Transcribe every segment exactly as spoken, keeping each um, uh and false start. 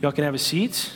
Y'all can have a seat.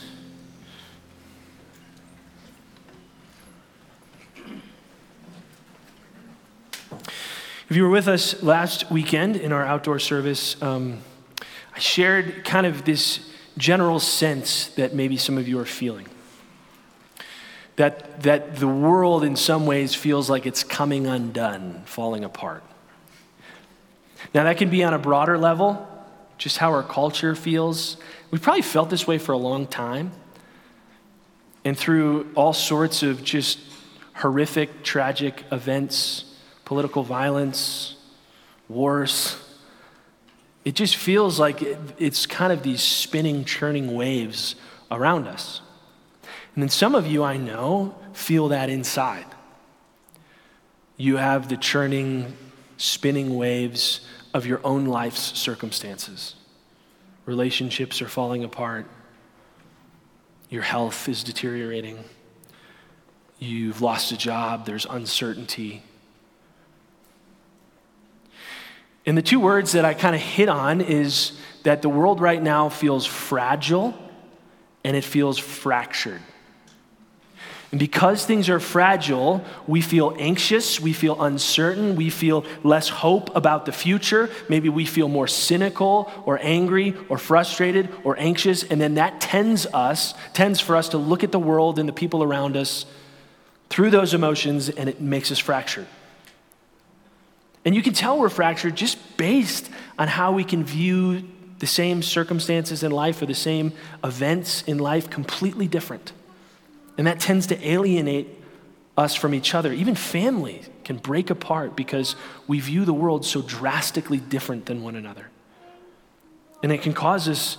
If you were with us last weekend in our outdoor service, um, I shared kind of this general sense that maybe some of you are feeling. That, that the world in some ways feels like it's coming undone, falling apart. Now that can be on a broader level, just how our culture feels. We've probably felt this way for a long time. And through all sorts of just horrific, tragic events, political violence, wars, it just feels like it, it's kind of these spinning, churning waves around us. And then some of you I know feel that inside. You have the churning, spinning waves of your own life's circumstances. Relationships are falling apart. Your health is deteriorating. You've lost a job. There's uncertainty. And the two words that I kind of hit on is that the world right now feels fragile and it feels fractured. And because things are fragile, we feel anxious, we feel uncertain, we feel less hope about the future. Maybe we feel more cynical or angry or frustrated or anxious, and then that tends us, tends for us to look at the world and the people around us through those emotions, and it makes us fractured. And you can tell we're fractured just based on how we can view the same circumstances in life or the same events in life completely different. And that tends to alienate us from each other. Even family can break apart because we view the world so drastically different than one another. And it can cause us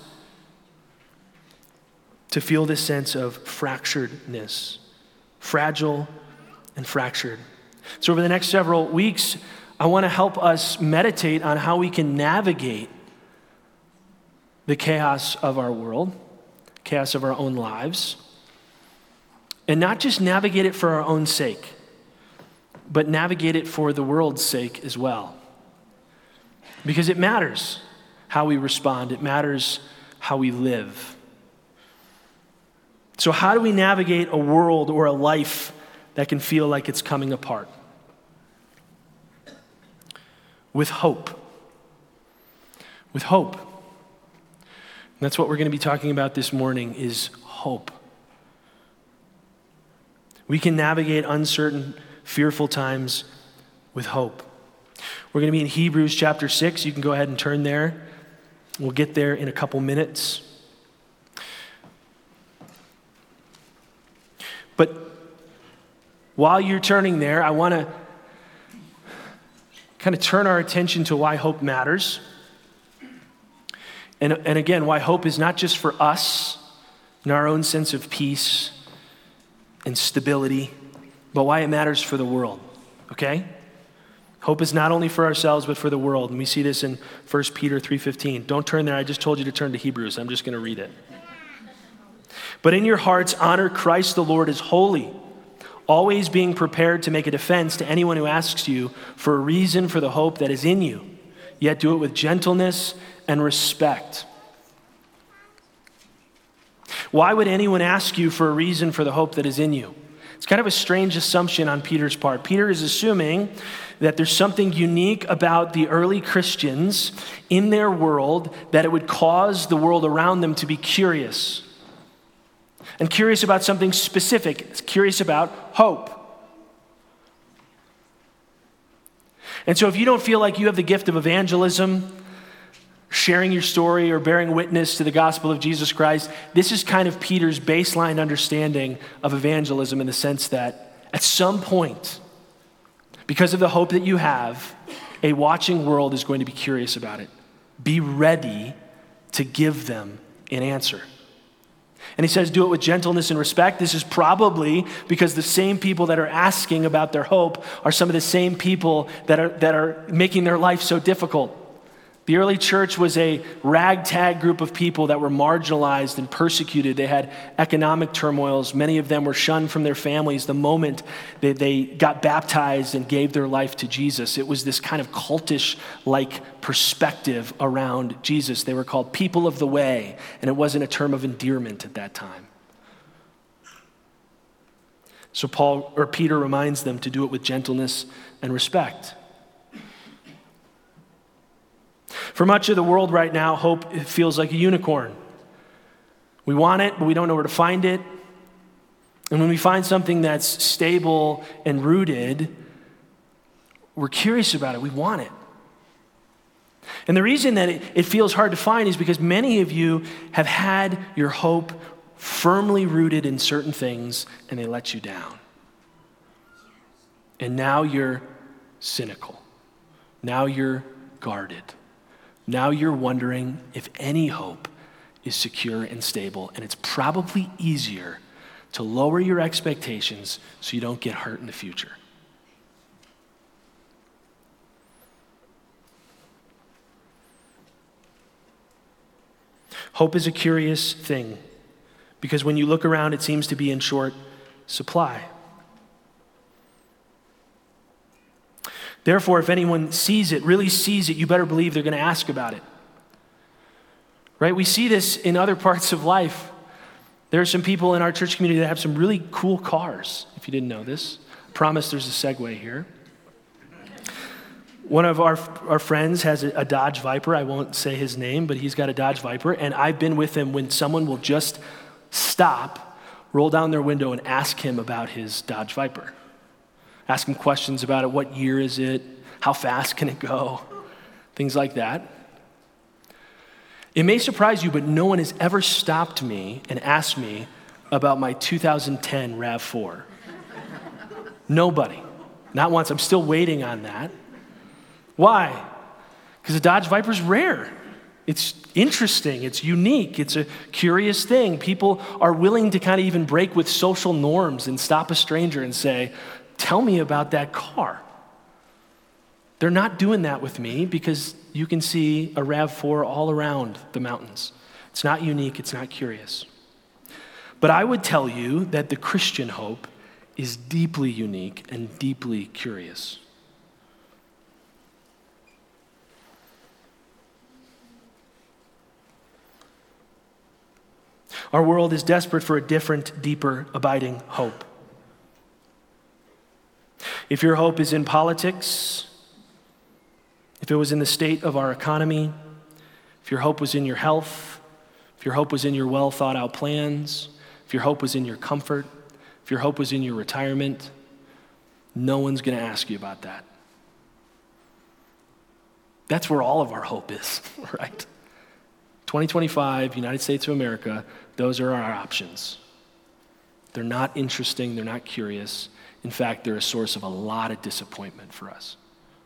to feel this sense of fracturedness, fragile and fractured. So over the next several weeks, I want to help us meditate on how we can navigate the chaos of our world, chaos of our own lives, and not just navigate it for our own sake, but navigate it for the world's sake as well. Because it matters how we respond. It matters how we live. So how do we navigate a world or a life that can feel like it's coming apart? With hope. With hope. And that's what we're going to be talking about this morning is hope. We can navigate uncertain, fearful times with hope. We're going to be in Hebrews chapter six. You can go ahead and turn there. We'll get there in a couple minutes. But while you're turning there, I want to kind of turn our attention to why hope matters. And, and again, why hope is not just for us and our own sense of peace and stability, but why it matters for the world, okay? Hope is not only for ourselves, but for the world. And we see this in First Peter three fifteen. Don't turn there. I just told you to turn to Hebrews. I'm just going to read it. But in your hearts, honor Christ the Lord as holy, always being prepared to make a defense to anyone who asks you for a reason for the hope that is in you, yet do it with gentleness and respect. Why would anyone ask you for a reason for the hope that is in you? It's kind of a strange assumption on Peter's part. Peter is assuming that there's something unique about the early Christians in their world that it would cause the world around them to be curious. And curious about something specific. It's curious about hope. And so if you don't feel like you have the gift of evangelism, sharing your story or bearing witness to the gospel of Jesus Christ, this is kind of Peter's baseline understanding of evangelism in the sense that at some point, because of the hope that you have, a watching world is going to be curious about it. Be ready to give them an answer. And he says, do it with gentleness and respect. This is probably because the same people that are asking about their hope are some of the same people that are, that are making their life so difficult. The early church was a ragtag group of people that were marginalized and persecuted. They had economic turmoils. Many of them were shunned from their families the moment they, they got baptized and gave their life to Jesus. It was this kind of cultish-like perspective around Jesus. They were called people of the way, and it wasn't a term of endearment at that time. So Paul or Peter reminds them to do it with gentleness and respect. For much of the world right now, hope feels like a unicorn. We want it, but we don't know where to find it. And when we find something that's stable and rooted, we're curious about it. We want it. And the reason that it, it feels hard to find is because many of you have had your hope firmly rooted in certain things, and they let you down. And now you're cynical. Now you're guarded. Now you're wondering if any hope is secure and stable, and it's probably easier to lower your expectations so you don't get hurt in the future. Hope is a curious thing because when you look around, it seems to be in short supply. Therefore, if anyone sees it, really sees it, you better believe they're going to ask about it. Right? We see this in other parts of life. There are some people in our church community that have some really cool cars, if you didn't know this. I promise there's a segue here. One of our, our friends has a, a Dodge Viper. I won't say his name, but he's got a Dodge Viper. And I've been with him when someone will just stop, roll down their window, and ask him about his Dodge Viper. Ask him questions about it. What year is it? How fast can it go? Things like that. It may surprise you, but no one has ever stopped me and asked me about my two thousand ten RAV four. Nobody. Not once. I'm still waiting on that. Why? Because the Dodge Viper's rare. It's interesting. It's unique. It's a curious thing. People are willing to kind of even break with social norms and stop a stranger and say, tell me about that car. They're not doing that with me because you can see a RAV four all around the mountains. It's not unique. It's not curious. But I would tell you that the Christian hope is deeply unique and deeply curious. Our world is desperate for a different, deeper, abiding hope. If your hope is in politics, if it was in the state of our economy, if your hope was in your health, if your hope was in your well thought out plans, if your hope was in your comfort, if your hope was in your retirement, no one's going to ask you about that. That's where all of our hope is, right? twenty twenty-five, United States of America, those are our options. They're not interesting, they're not curious. In fact, they're a source of a lot of disappointment for us.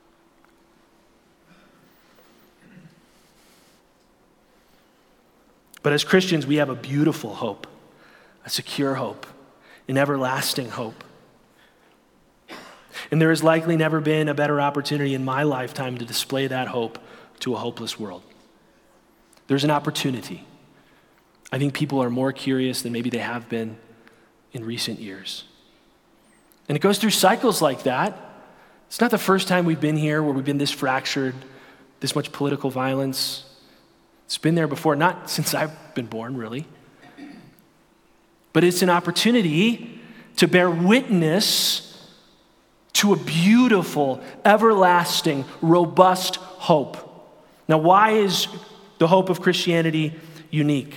But as Christians, we have a beautiful hope, a secure hope, an everlasting hope. And there has likely never been a better opportunity in my lifetime to display that hope to a hopeless world. There's an opportunity. I think people are more curious than maybe they have been in recent years. And it goes through cycles like that. It's not the first time we've been here where we've been this fractured, this much political violence. It's been there before, not since I've been born, really. But it's an opportunity to bear witness to a beautiful, everlasting, robust hope. Now, why is the hope of Christianity unique?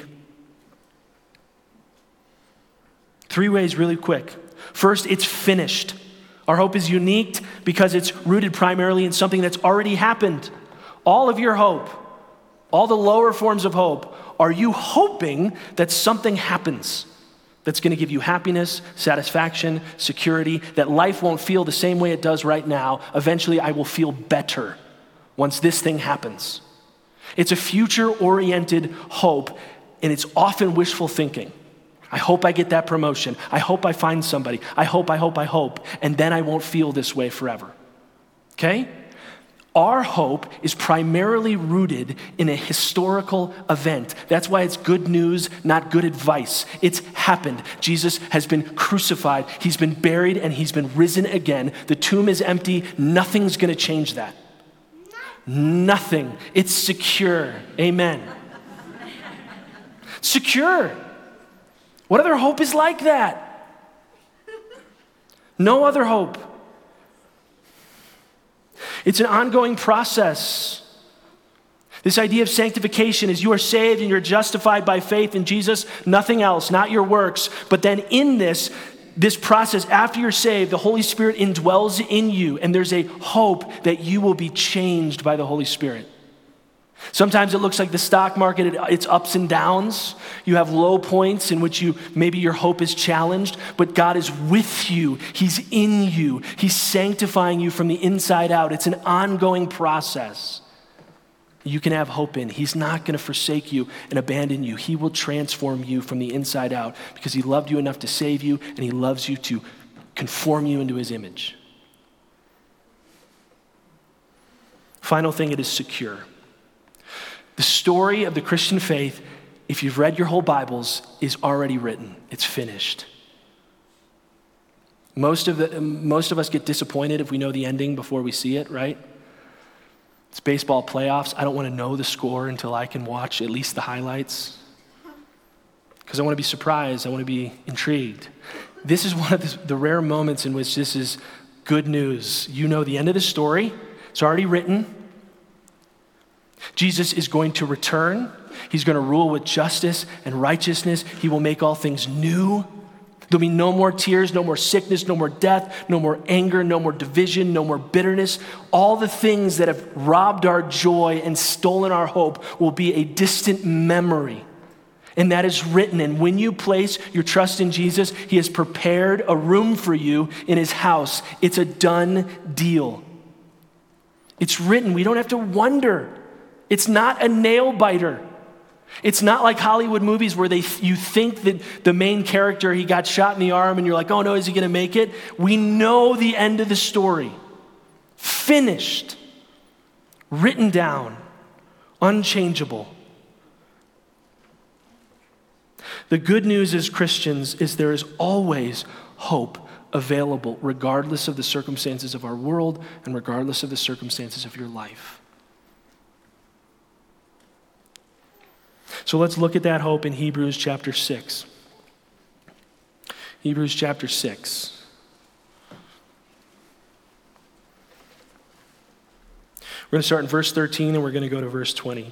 Three ways really quick. First, it's finished. Our hope is unique because it's rooted primarily in something that's already happened. All of your hope, all the lower forms of hope, are you hoping that something happens that's going to give you happiness, satisfaction, security, that life won't feel the same way it does right now. Eventually, I will feel better once this thing happens. It's a future-oriented hope, and it's often wishful thinking. I hope I get that promotion. I hope I find somebody. I hope, I hope, I hope. And then I won't feel this way forever. Okay? Our hope is primarily rooted in a historical event. That's why it's good news, not good advice. It's happened. Jesus has been crucified. He's been buried, and he's been risen again. The tomb is empty. Nothing's going to change that. Nothing. It's secure. Amen. Secure. What other hope is like that? No other hope. It's an ongoing process. This idea of sanctification is you are saved and you're justified by faith in Jesus, nothing else, not your works. But then in this, this process, after you're saved, the Holy Spirit indwells in you, and there's a hope that you will be changed by the Holy Spirit. Sometimes it looks like the stock market, it's ups and downs. You have low points in which you maybe your hope is challenged, but God is with you. He's in you. He's sanctifying you from the inside out. It's an ongoing process you can have hope in. He's not going to forsake you and abandon you. He will transform you from the inside out because he loved you enough to save you, and he loves you to conform you into his image. Final thing, it is secure. The story of the Christian faith, if you've read your whole Bibles, is already written. It's finished. Most of, the, most of us get disappointed if we know the ending before we see it, right? It's baseball playoffs. I don't want to know the score until I can watch at least the highlights because I want to be surprised. I want to be intrigued. This is one of the, the rare moments in which this is good news. You know the end of the story. It's already written. Jesus is going to return. He's going to rule with justice and righteousness. He will make all things new. There'll be no more tears, no more sickness, no more death, no more anger, no more division, no more bitterness. All the things that have robbed our joy and stolen our hope will be a distant memory. And that is written. And when you place your trust in Jesus, he has prepared a room for you in his house. It's a done deal. It's written. We don't have to wonder. It's not a nail biter. It's not like Hollywood movies where they you think that the main character, he got shot in the arm and you're like, oh no, is he going to make it? We know the end of the story. Finished. Written down. Unchangeable. The good news as Christians is there is always hope available regardless of the circumstances of our world and regardless of the circumstances of your life. So let's look at that hope in Hebrews chapter six. Hebrews chapter six. We're going to start in verse thirteen and we're going to go to verse twenty.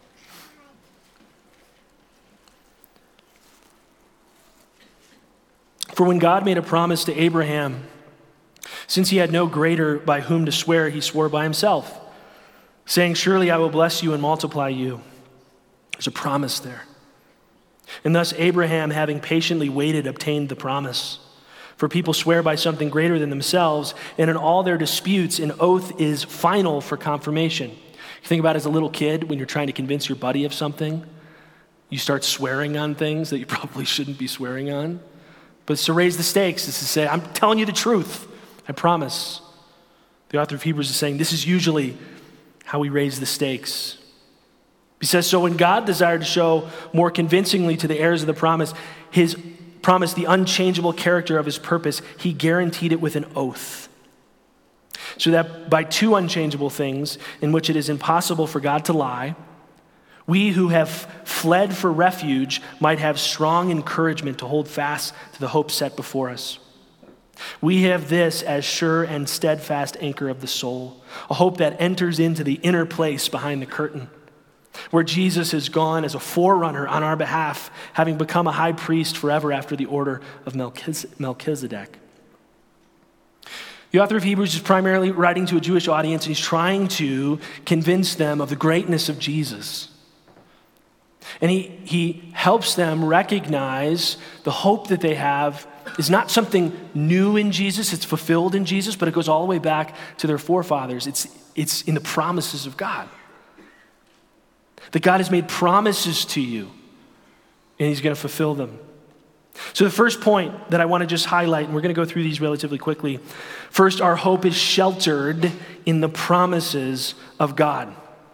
For when God made a promise to Abraham, since he had no greater by whom to swear, he swore by himself, saying, surely I will bless you and multiply you. There's a promise there. And thus Abraham, having patiently waited, obtained the promise. For people swear by something greater than themselves, and in all their disputes, an oath is final for confirmation. You think about it as a little kid, when you're trying to convince your buddy of something, you start swearing on things that you probably shouldn't be swearing on. But it's to raise the stakes. It's to say, I'm telling you the truth. I promise. The author of Hebrews is saying this is usually how we raise the stakes. He says, so when God desired to show more convincingly to the heirs of the promise, his promise, the unchangeable character of his purpose, he guaranteed it with an oath. So that by two unchangeable things in which it is impossible for God to lie, we who have fled for refuge might have strong encouragement to hold fast to the hope set before us. We have this as sure and steadfast anchor of the soul, a hope that enters into the inner place behind the curtain, where Jesus has gone as a forerunner on our behalf, having become a high priest forever after the order of Melchizedek. The author of Hebrews is primarily writing to a Jewish audience, and he's trying to convince them of the greatness of Jesus. And he, he helps them recognize the hope that they have is not something new in Jesus, it's fulfilled in Jesus, but it goes all the way back to their forefathers. It's, it's in the promises of God. That God has made promises to you, and he's going to fulfill them. So the first point that I want to just highlight, and we're going to go through these relatively quickly. First, our hope is sheltered in the promises of God.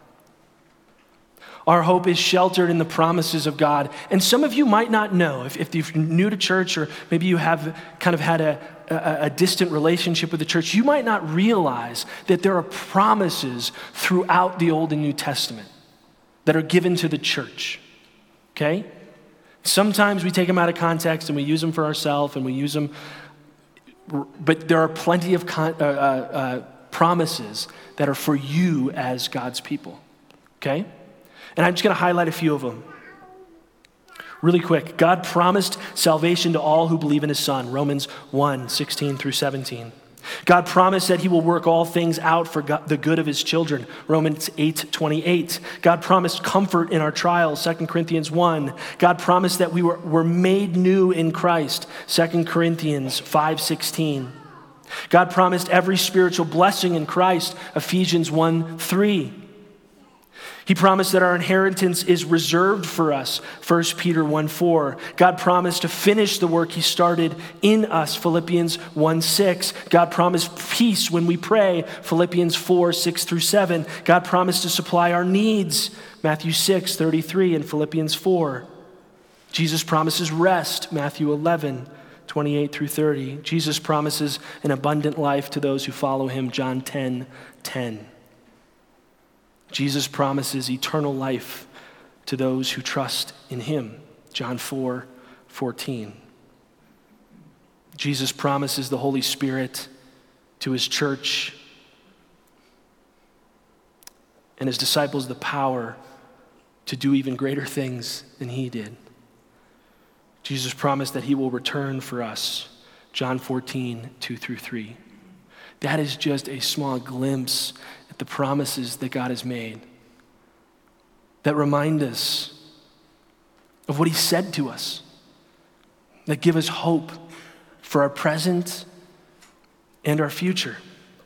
Our hope is sheltered in the promises of God. And some of you might not know, if, if you're new to church, or maybe you have kind of had a, a, a distant relationship with the church, you might not realize that there are promises throughout the Old and New Testament that are given to the church, okay? Sometimes we take them out of context and we use them for ourselves and we use them, but there are plenty of con- uh, uh, uh, promises that are for you as God's people, okay? And I'm just going to highlight a few of them. Really quick, God promised salvation to all who believe in his Son, Romans one, sixteen through seventeen. God promised that he will work all things out for God, the good of his children, Romans eight, twenty-eight. God promised comfort in our trials, Second Corinthians one. God promised that we were, were made new in Christ, Second Corinthians five, sixteen. God promised every spiritual blessing in Christ, Ephesians one, three. He promised that our inheritance is reserved for us, First Peter one, four. God promised to finish the work he started in us, Philippians one, six. God promised peace when we pray, Philippians four, six through seven. God promised to supply our needs, Matthew six, thirty-three and Philippians four. Jesus promises rest, Matthew eleven, twenty-eight through thirty. Jesus promises an abundant life to those who follow him, John ten, ten. Jesus promises eternal life to those who trust in him, John four, fourteen. Jesus promises the Holy Spirit to his church and his disciples the power to do even greater things than he did. Jesus promised that he will return for us, John fourteen, two through three. That is just a small glimpse at the promises that God has made that remind us of what he said to us, that give us hope for our present and our future.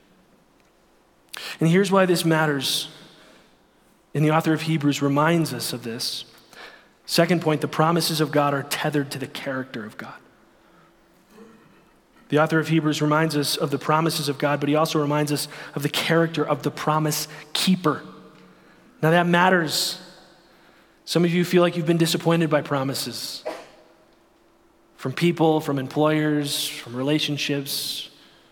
And here's why this matters. And the author of Hebrews reminds us of this. Second point, the promises of God are tethered to the character of God. The author of Hebrews reminds us of the promises of God, but he also reminds us of the character of the promise keeper. Now that matters. Some of you feel like you've been disappointed by promises from people, from employers, from relationships.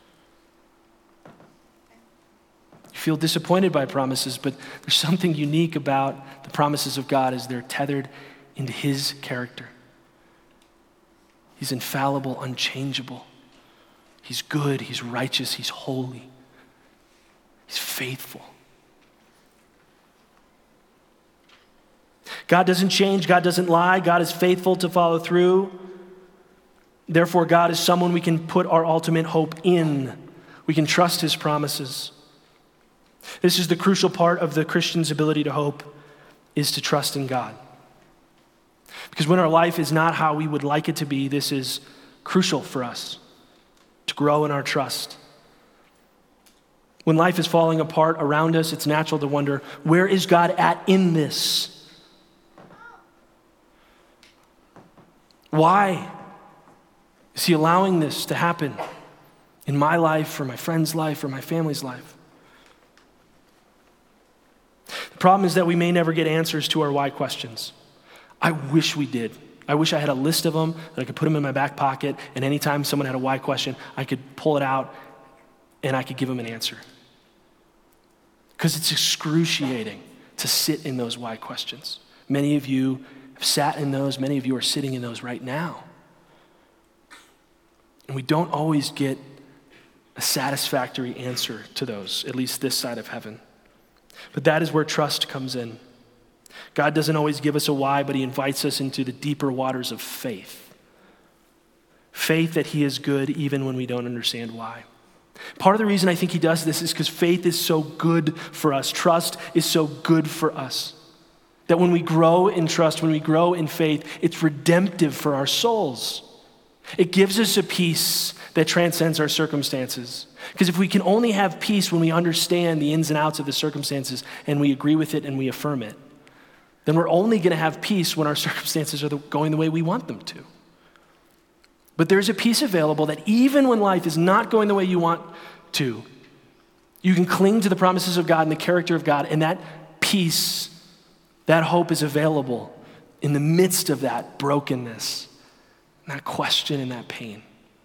You feel disappointed by promises, but there's something unique about the promises of God as they're tethered into his character. He's infallible, unchangeable. He's good, he's righteous, he's holy. He's faithful. God doesn't change, God doesn't lie, God is faithful to follow through. Therefore, God is someone we can put our ultimate hope in. We can trust his promises. This is the crucial part of the Christian's ability to hope, is to trust in God. Because when our life is not how we would like it to be, this is crucial for us to grow in our trust. When life is falling apart around us, it's natural to wonder, where is God at in this? Why is he allowing this to happen in my life, or my friend's life, or my family's life? The problem is that we may never get answers to our why questions. I wish we did. I wish I had a list of them, that I could put them in my back pocket, and anytime someone had a why question, I could pull it out and I could give them an answer. Because it's excruciating to sit in those why questions. Many of you have sat in those, many of you are sitting in those right now. And we don't always get a satisfactory answer to those, at least this side of heaven. But that is where trust comes in. God doesn't always give us a why, but he invites us into the deeper waters of faith. Faith that he is good even when we don't understand why. Part of the reason I think he does this is because faith is so good for us. Trust is so good for us. That when we grow in trust, when we grow in faith, it's redemptive for our souls. It gives us a peace that transcends our circumstances. Because if we can only have peace when we understand the ins and outs of the circumstances and we agree with it and we affirm it, then we're only going to have peace when our circumstances are going the way we want them to. But there's a peace available that even when life is not going the way you want to, you can cling to the promises of God and the character of God, and that peace, that hope is available in the midst of that brokenness, that question and that pain.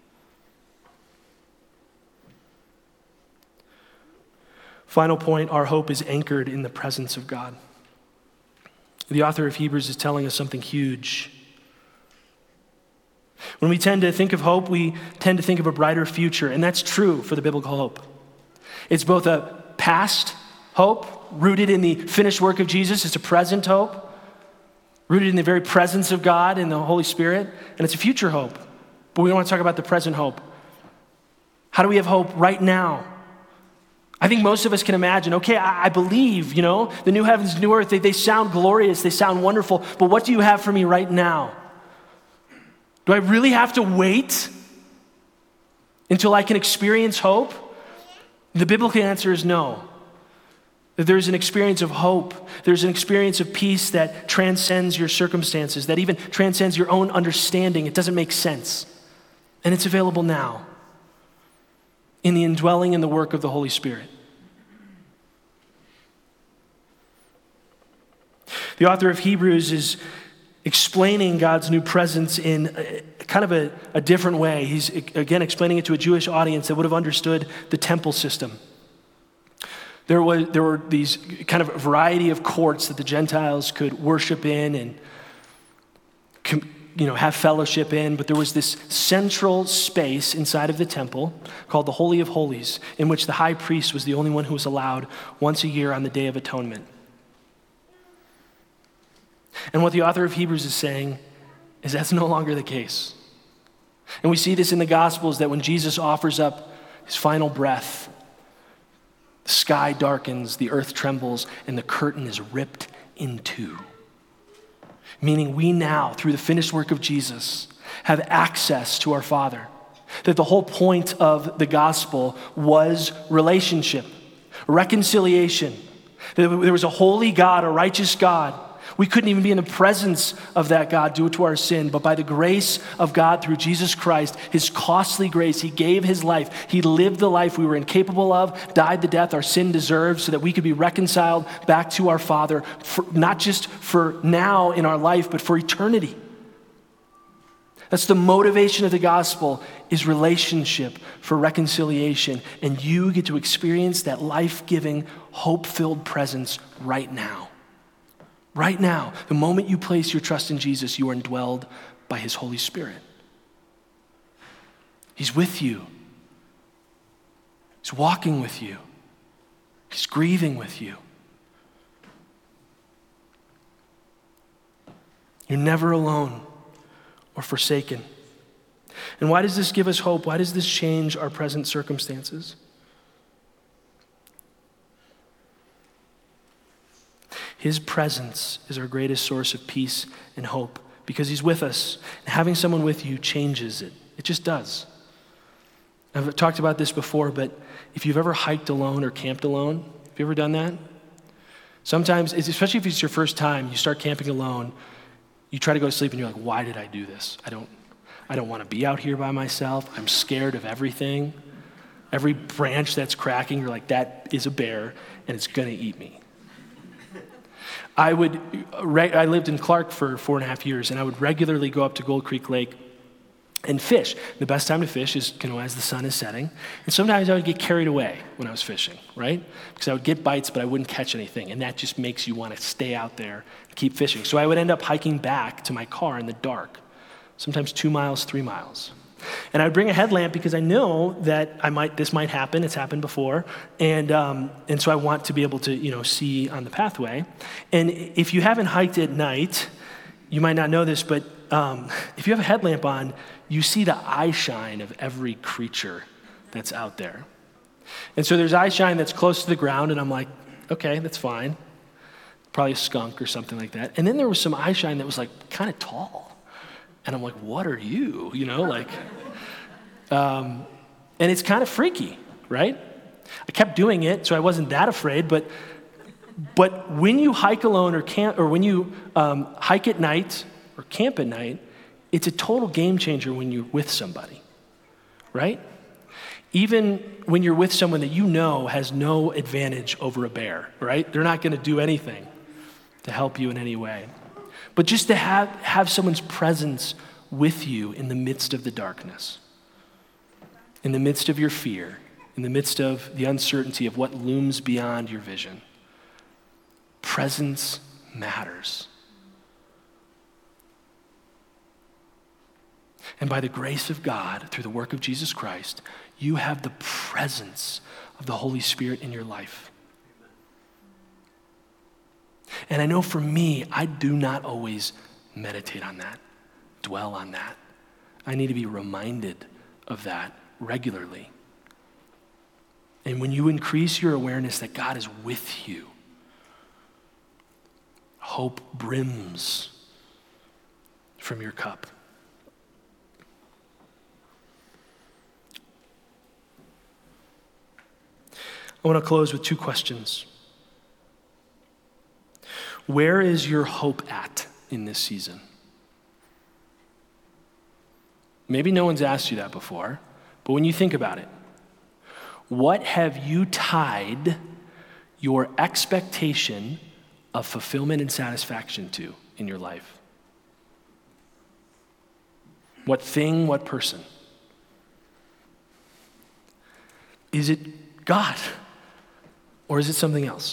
Final point, our hope is anchored in the presence of God. The author of Hebrews is telling us something huge. When we tend to think of hope, we tend to think of a brighter future, and that's true for the biblical hope. It's both a past hope, rooted in the finished work of Jesus. It's a present hope, rooted in the very presence of God and the Holy Spirit, and it's a future hope. But we want to talk about the present hope. How do we have hope right now? I think most of us can imagine, okay, I, I believe, you know, the new heavens, new earth, they, they sound glorious, they sound wonderful, but what do you have for me right now? Do I really have to wait until I can experience hope? The biblical answer is no. That there's an experience of hope. There's an experience of peace that transcends your circumstances, that even transcends your own understanding. It doesn't make sense. And it's available now in the indwelling and the work of the Holy Spirit. The author of Hebrews is explaining God's new presence in a, kind of a, a different way. He's, again, explaining it to a Jewish audience that would have understood the temple system. There was there were these kind of variety of courts that the Gentiles could worship in and you know have fellowship in, but there was this central space inside of the temple called the Holy of Holies, in which the high priest was the only one who was allowed once a year on the Day of Atonement. And what the author of Hebrews is saying is that's no longer the case. And we see this in the Gospels, that when Jesus offers up his final breath, the sky darkens, the earth trembles, and the curtain is ripped in two. Meaning we now, through the finished work of Jesus, have access to our Father. That the whole point of the gospel was relationship, reconciliation. That there was a holy God, a righteous God. We couldn't even be in the presence of that God due to our sin, but by the grace of God through Jesus Christ, his costly grace, he gave his life. He lived the life we were incapable of, died the death our sin deserved, so that we could be reconciled back to our Father, for, not just for now in our life, but for eternity. That's the motivation of the gospel, is relationship for reconciliation. And you get to experience that life-giving, hope-filled presence right now. Right now, the moment you place your trust in Jesus, you are indwelled by his Holy Spirit. He's with you. He's walking with you. He's grieving with you. You're never alone or forsaken. And why does this give us hope? Why does this change our present circumstances? His presence is our greatest source of peace and hope because he's with us. And having someone with you changes it. It just does. I've talked about this before, but if you've ever hiked alone or camped alone, have you ever done that? Sometimes, especially if it's your first time, you start camping alone, you try to go to sleep and you're like, why did I do this? I don't, I don't want to be out here by myself. I'm scared of everything. Every branch that's cracking, you're like, that is a bear and it's going to eat me. I would, I lived in Clark for four and a half years, and I would regularly go up to Gold Creek Lake and fish. The best time to fish is, you know, as the sun is setting. And sometimes I would get carried away when I was fishing, right? Because I would get bites, but I wouldn't catch anything. And that just makes you want to stay out there and keep fishing. So I would end up hiking back to my car in the dark, sometimes two miles, three miles. And I would bring a headlamp because I know that I might, this might happen. It's happened before. And um, and so I want to be able to, you know, see on the pathway. And if you haven't hiked at night, you might not know this, but um, if you have a headlamp on, you see the eye shine of every creature that's out there. And so there's eye shine that's close to the ground, and I'm like, okay, that's fine. Probably a skunk or something like that. And then there was some eye shine that was like kind of tall. And I'm like, what are you? You know, like, um, and it's kind of freaky, right? I kept doing it, so I wasn't that afraid, but but when you hike alone or camp, or when you um, hike at night or camp at night, it's a total game changer when you're with somebody, right? Even when you're with someone that you know has no advantage over a bear, right? They're not going to do anything to help you in any way. But just to have, have someone's presence with you in the midst of the darkness, in the midst of your fear, in the midst of the uncertainty of what looms beyond your vision. Presence matters. And by the grace of God, through the work of Jesus Christ, you have the presence of the Holy Spirit in your life. And I know for me, I do not always meditate on that, dwell on that. I need to be reminded of that regularly. And when you increase your awareness that God is with you, hope brims from your cup. I want to close with two questions. Where is your hope at in this season? Maybe no one's asked you that before, but when you think about it, what have you tied your expectation of fulfillment and satisfaction to in your life? What thing, what person? Is it God? Or is it something else?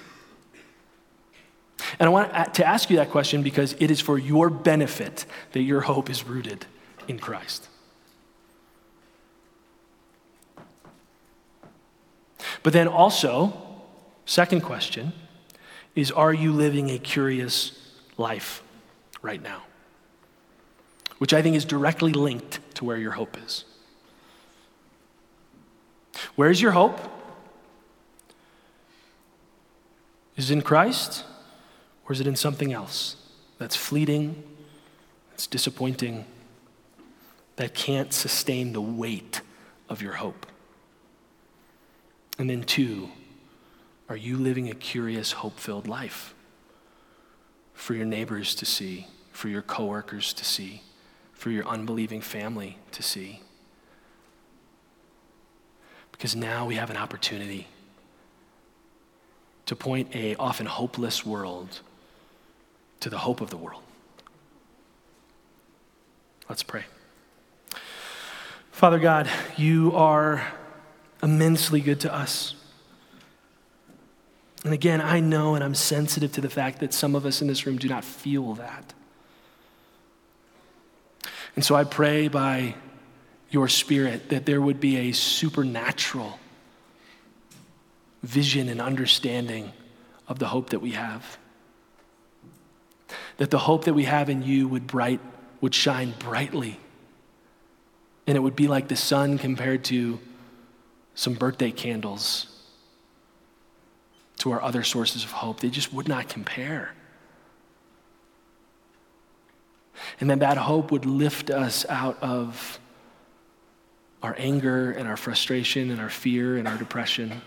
And I want to ask you that question because it is for your benefit that your hope is rooted in Christ. But then also, second question is, are you living a curious life right now? Which I think is directly linked to where your hope is. Where's your hope? Is it in Christ, or is it in something else that's fleeting, that's disappointing, that can't sustain the weight of your hope? And then two, are you living a curious, hope-filled life for your neighbors to see, for your coworkers to see, for your unbelieving family to see? Because now we have an opportunity to point a often hopeless world to the hope of the world. Let's pray. Father God, you are immensely good to us. And again, I know and I'm sensitive to the fact that some of us in this room do not feel that. And so I pray by your Spirit that there would be a supernatural vision and understanding of the hope that we have. That the hope that we have in you would bright, would shine brightly. And it would be like the sun compared to some birthday candles to our other sources of hope. They just would not compare. And then that hope would lift us out of our anger and our frustration and our fear and our depression.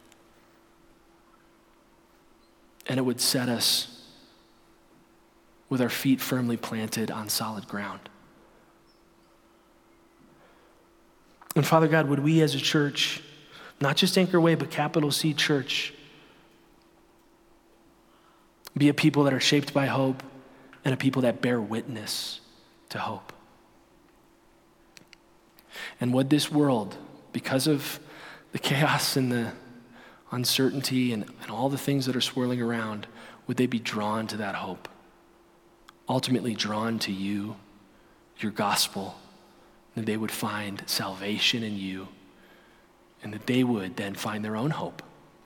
And it would set us with our feet firmly planted on solid ground. And Father God, would we as a church, not just Anchor Way, but capital C Church, be a people that are shaped by hope and a people that bear witness to hope. And would this world, because of the chaos and the uncertainty and, and all the things that are swirling around, would they be drawn to that hope? Ultimately drawn to you, your gospel, that they would find salvation in you, and that they would then find their own hope.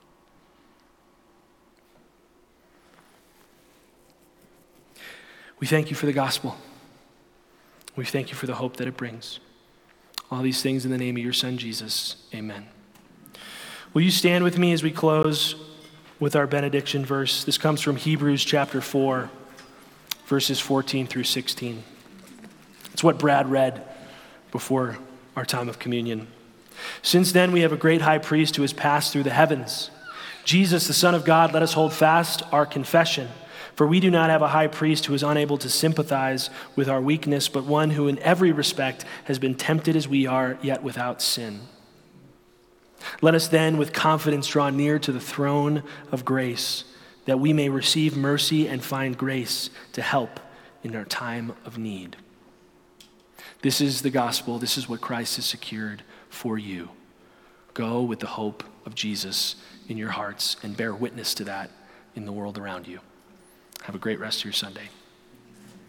We thank you for the gospel. We thank you for the hope that it brings. All these things in the name of your Son, Jesus. Amen. Will you stand with me as we close with our benediction verse? This comes from Hebrews chapter four, verses fourteen through sixteen. It's what Brad read before our time of communion. Since then, we have a great high priest who has passed through the heavens, Jesus, the Son of God. Let us hold fast our confession. For we do not have a high priest who is unable to sympathize with our weakness, but one who in every respect has been tempted as we are, yet without sin. Let us then with confidence draw near to the throne of grace, that we may receive mercy and find grace to help in our time of need. This is the gospel. This is what Christ has secured for you. Go with the hope of Jesus in your hearts and bear witness to that in the world around you. Have a great rest of your Sunday.